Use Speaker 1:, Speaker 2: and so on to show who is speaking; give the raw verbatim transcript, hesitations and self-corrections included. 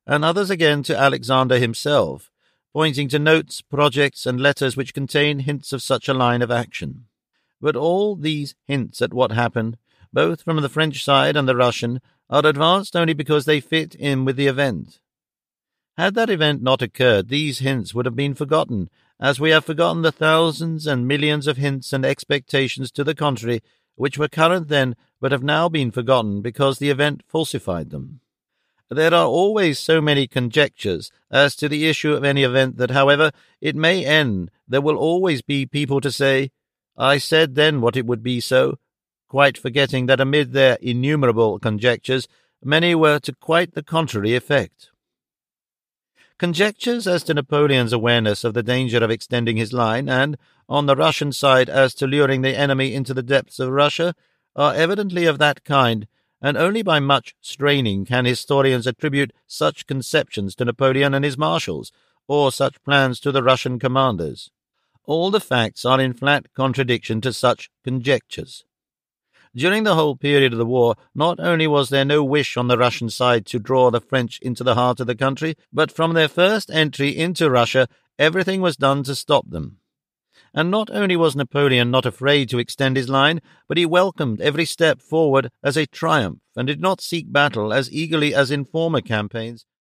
Speaker 1: and others again to Alexander himself, pointing to notes, projects, and letters which contain hints of such a line of action. But all these hints at what happened, both from the French side and the Russian, are advanced only because they fit in with the event. Had that event not occurred, these hints would have been forgotten, as we have forgotten the thousands and millions of hints and expectations to the contrary, which were current then, but have now been forgotten because the event falsified them. There are always so many conjectures as to the issue of any event that, however it may end, there will always be people to say, "I said then what it would be so," quite forgetting that amid their innumerable conjectures, many were to quite the contrary effect. Conjectures as to Napoleon's awareness of the danger of extending his line, and, on the Russian side, as to luring the enemy into the depths of Russia, are evidently of that kind, and only by much straining can historians attribute such conceptions to Napoleon and his marshals, or such plans to the Russian commanders. All the facts are in flat contradiction to such conjectures. During the whole period of the war, not only was there no wish on the Russian side to draw the French into the heart of the country, but from their first entry into Russia, everything was done to stop them. And not only was Napoleon not afraid to extend his line, but he welcomed every step forward as a triumph, and did not seek battle as eagerly as in former campaigns,